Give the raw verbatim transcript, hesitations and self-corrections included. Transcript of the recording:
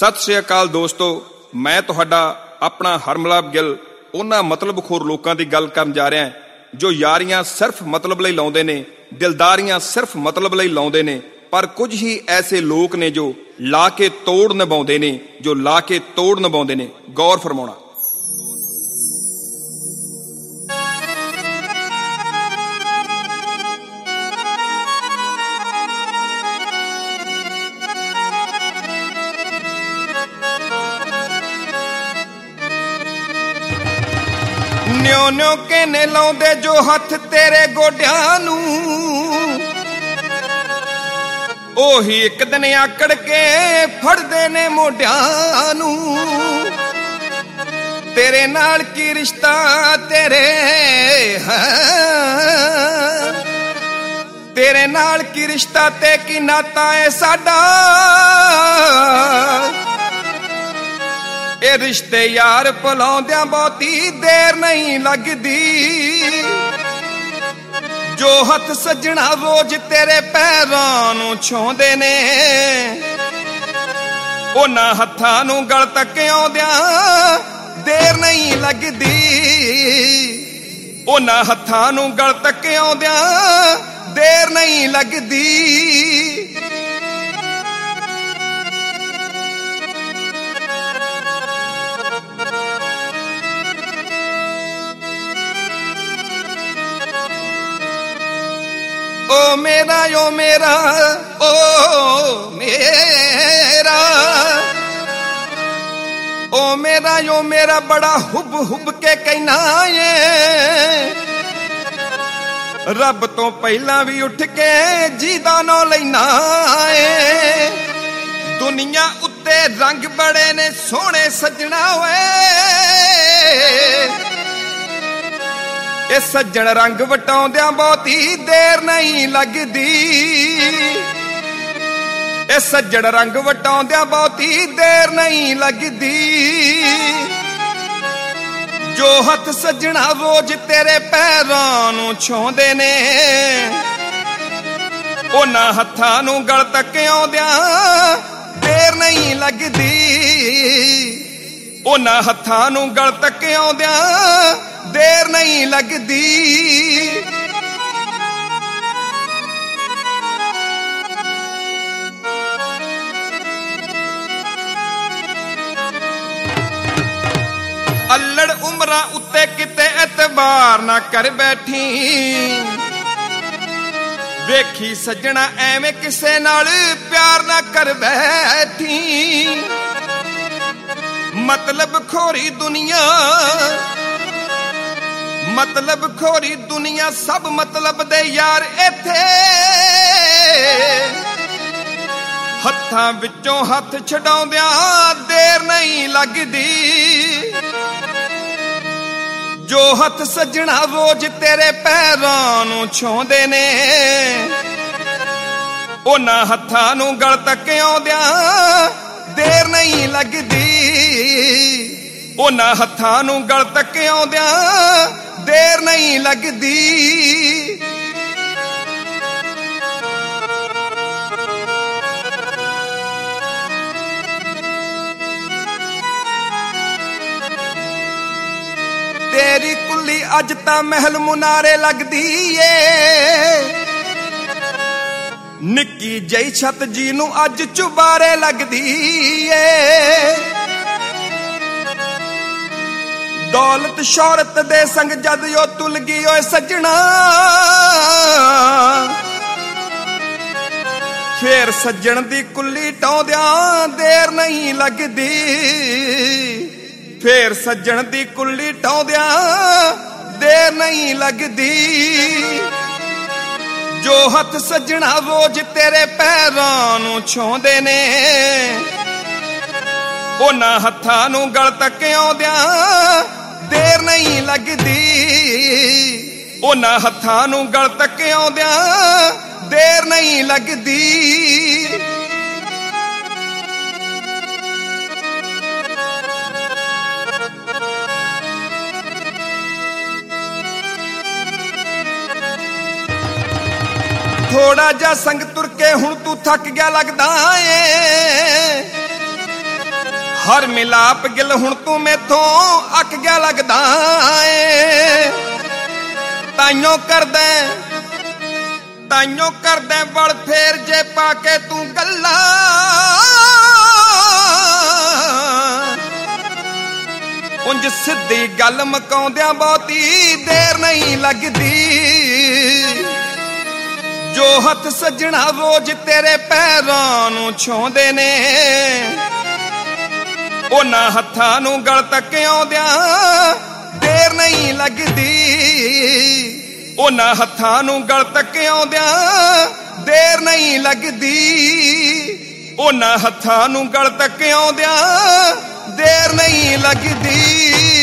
ਸਤਿ ਸ੍ਰੀ ਅਕਾਲ ਦੋਸਤੋ, ਮੈਂ ਤੁਹਾਡਾ ਆਪਣਾ ਹਰਮਲਾਪ ਗਿੱਲ ਉਹਨਾਂ ਮਤਲਬਖੋਰ ਲੋਕਾਂ ਦੀ ਗੱਲ ਕਰਨ ਜਾ ਰਿਹਾ ਜੋ ਯਾਰੀਆਂ ਸਿਰਫ ਮਤਲਬ ਲਈ ਲਾਉਂਦੇ ਨੇ, ਦਿਲਦਾਰੀਆਂ ਸਿਰਫ ਮਤਲਬ ਲਈ ਲਾਉਂਦੇ ਨੇ। ਪਰ ਕੁਝ ਹੀ ਐਸੇ ਲੋਕ ਨੇ ਜੋ ਲਾ ਕੇ ਤੋੜ ਨਿਭਾਉਂਦੇ ਨੇ, ਜੋ ਲਾ ਕੇ ਤੋੜ ਨਿਭਾਉਂਦੇ ਨੇ। ਗੌਰ ਫਰਮਾਉਣਾ। ਨਿਉ ਨਿਉ ਕੇ ਨੇ ਲਾਉਂਦੇ ਜੋ ਹੱਥ ਤੇਰੇ ਗੋਡਿਆਂ ਨੂੰ, ਉਹੀ ਇੱਕ ਦਿਨ ਆਕੜ ਕੇ ਫੜਦੇ ਨੇ ਮੋਢਿਆਂ ਨੂੰ। ਤੇਰੇ ਨਾਲ ਕੀ ਰਿਸ਼ਤਾ ਤੇਰੇ ਹਾਂ, ਤੇਰੇ ਨਾਲ ਕੀ ਰਿਸ਼ਤਾ ਤੇ ਕੀ ਨਾਤਾ ਏ ਸਾਡਾ। ਇਹ ਰਿਸ਼ਤੇ ਯਾਰ ਭੁਲਾਉਂਦਿਆਂ ਬਹੁਤੀ ਦੇਰ ਨਹੀਂ ਲੱਗਦੀ। ਜੋ ਹੱਥ ਸੱਜਣਾ ਰੋਜ਼ ਤੇਰੇ ਪੈਰਾਂ ਨੂੰ ਛੂੰਹਦੇ ਨੇ, ਉਹਨਾਂ ਹੱਥਾਂ ਨੂੰ ਗਲ ਤੱਕ ਆਉਂਦਿਆਂ ਦੇਰ ਨਹੀਂ ਲੱਗਦੀ। ਉਹਨਾਂ ਹੱਥਾਂ ਨੂੰ ਗਲ ਤੱਕ ਆਉਂਦਿਆਂ ਦੇਰ ਨਹੀਂ ਲੱਗਦੀ। ਓ ਮੇਰਾ ਓ ਮੇਰਾ ਓ ਮੇਰਾ ਓ ਮੇਰਾ ਓ ਮੇਰਾ ਬੜਾ ਹੁਬ ਹੁਬ ਕੇ ਕਹਿਣਾ ਏ। ਰੱਬ ਤੋਂ ਪਹਿਲਾਂ ਵੀ ਉੱਠ ਕੇ ਜੀਦਾ ਨਾਂ ਲੈਣਾ ਏ। ਦੁਨੀਆ ਉੱਤੇ ਰੰਗ ਬੜੇ ਨੇ ਸੋਹਣੇ ਸੱਜਣਾ ਓਏ। ਇਹ ਸੱਜਣ ਰੰਗ ਵਟਾਉਂਦਿਆਂ ਬਹੁਤੀ ਦੇਰ ਨਹੀਂ ਲੱਗਦੀ। ਇਹ ਸੱਜਣ ਰੰਗ ਵਟਾਉਂਦਿਆਂ ਬਹੁਤੀ ਦੇਰ ਨਹੀਂ ਲੱਗਦੀ। ਜੋ ਹੱਥ ਸੱਜਣਾ ਰੋਜ਼ ਤੇਰੇ ਪੈਰਾਂ ਨੂੰ ਛੂੰਹਦੇ ਨੇ, ਉਹਨਾਂ ਹੱਥਾਂ ਨੂੰ ਗਲ ਤੱਕ ਆਉਂਦਿਆਂ ਦੇਰ ਨਹੀਂ ਲੱਗਦੀ। ਉਹਨਾਂ ਹੱਥਾਂ ਨੂੰ ਗਲ ਤੱਕ ਆਉਂਦਿਆਂ ਦੇਰ ਨਹੀਂ ਲੱਗਦੀ। ਅੱਲੜ ਉਮਰਾਂ ਉੱਤੇ ਕਿਤੇ ਐਤਬਾਰ ਨਾ ਕਰ ਬੈਠੀ। ਵੇਖੀ ਸੱਜਣਾ ਐਵੇਂ ਕਿਸੇ ਨਾਲ ਪਿਆਰ ਨਾ ਕਰ ਬੈਠੀ। ਮਤਲਬ ਖੋਰੀ ਦੁਨੀਆ, ਮਤਲਬ ਖੋਰੀ ਦੁਨੀਆ ਸਭ ਮਤਲਬ ਦੇ ਯਾਰ ਇੱਥੇ। ਹੱਥਾਂ ਵਿੱਚੋਂ ਹੱਥ ਛਡਾਉਂਦਿਆਂ ਦੇਰ ਨਹੀਂ ਲੱਗਦੀ। ਜੋ ਹੱਥ ਸੱਜਣਾ ਰੋਜ਼ ਤੇਰੇ ਪੈਰਾਂ ਨੂੰ ਛੂੰਹਦੇ ਨੇ, ਉਹਨਾਂ ਹੱਥਾਂ ਨੂੰ ਗਲ ਤੱਕ ਆਉਂਦਿਆਂ ਦੇਰ ਨਹੀਂ ਲੱਗਦੀ। ਉਹਨਾਂ ਹੱਥਾਂ ਨੂੰ ਗਲ ਤੱਕ ਆਉਂਦਿਆਂ ਦੇਰ ਨਹੀਂ ਲੱਗਦੀ। ਤੇਰੀ ਕੁੱਲੀ ਅੱਜ ਤਾਂ ਮਹਿਲ ਮੁਨਾਰੇ ਲੱਗਦੀ ਏ। ਨਿੱਕੀ ਜਿਹੀ ਛੱਤ ਜੀ ਨੂੰ ਅੱਜ ਚੁਬਾਰੇ ਲੱਗਦੀ ਏ। ਦੌਲਤ ਸ਼ੌਹਰਤ ਦੇ ਸੰਗ ਜਦ ਉਹ ਤੁਲ ਗਈ ਓਏ ਸੱਜਣਾ, ਫੇਰ ਸੱਜਣ ਦੀ ਕੁੱਲੀ ਟਾਉਂਦਿਆਂ ਦੇਰ ਨਹੀਂ ਲੱਗਦੀ। ਫੇਰ ਸੱਜਣ ਦੀ ਕੁੱਲੀ ਟਾਉਂਦਿਆਂ ਦੇਰ ਨਹੀਂ ਲੱਗਦੀ। ਜੋ ਹੱਥ ਸੱਜਣਾ ਰੋਜ਼ ਤੇਰੇ ਪੈਰਾਂ ਨੂੰ ਛੂੰਹਦੇ ਨੇ, ਉਹਨਾਂ ਹੱਥਾਂ ਨੂੰ ਗਲ ਤੱਕ ਆਉਂਦਿਆਂ ਦੇਰ ਨਹੀਂ ਲੱਗਦੀ। ਉਹਨਾਂ ਹੱਥਾਂ ਨੂੰ ਗਲ ਤੱਕ ਆਉਂਦਿਆਂ ਦੇਰ ਨਹੀਂ ਲੱਗਦੀ। ਥੋੜਾ ਜਿਹਾ ਸੰਗ ਤੁਰ ਕੇ ਹੁਣ ਤੂੰ ਥੱਕ ਗਿਆ ਲੱਗਦਾ ਏ। ਹਰ ਮਿਲਾਪ ਗਿਲ ਹੁਣ ਤੂੰ ਮੈਥੋਂ ਅੱਕ ਗਿਆ ਲੱਗਦਾ ਏ ਤਾਈਓ ਕਰਦਾ ਤਾਈਓ ਕਰਦਾ ਵਲ ਫੇਰ ਜੇ ਪਾ ਕੇ ਤੂੰ ਗੱਲਾਂ ਉਂਝ ਸਿੱਧੀ ਗੱਲ ਮਕਾਉਂਦਿਆਂ ਬਹੁਤੀ ਦੇਰ ਨਹੀਂ ਲੱਗਦੀ ਜੋ ਹੱਥ ਸੱਜਣਾ ਰੋਜ਼ ਤੇਰੇ ਪੈਰਾਂ ਨੂੰ ਛੋਂਦੇ ਨੇ ਉਹਨਾਂ ਹੱਥਾਂ ਨੂੰ ਗਲ ਤੱਕ ਆਉਂਦਿਆਂ ਦੇਰ ਨਹੀਂ ਲੱਗਦੀ ਉਹਨਾਂ ਹੱਥਾਂ ਨੂੰ ਗਲ ਤੱਕ ਆਉਂਦਿਆਂ ਦੇਰ ਨਹੀਂ ਲੱਗਦੀ ਉਹਨਾਂ ਹੱਥਾਂ ਨੂੰ ਗਲ ਤੱਕ ਆਉਂਦਿਆਂ ਦੇਰ ਨਹੀਂ ਲੱਗਦੀ।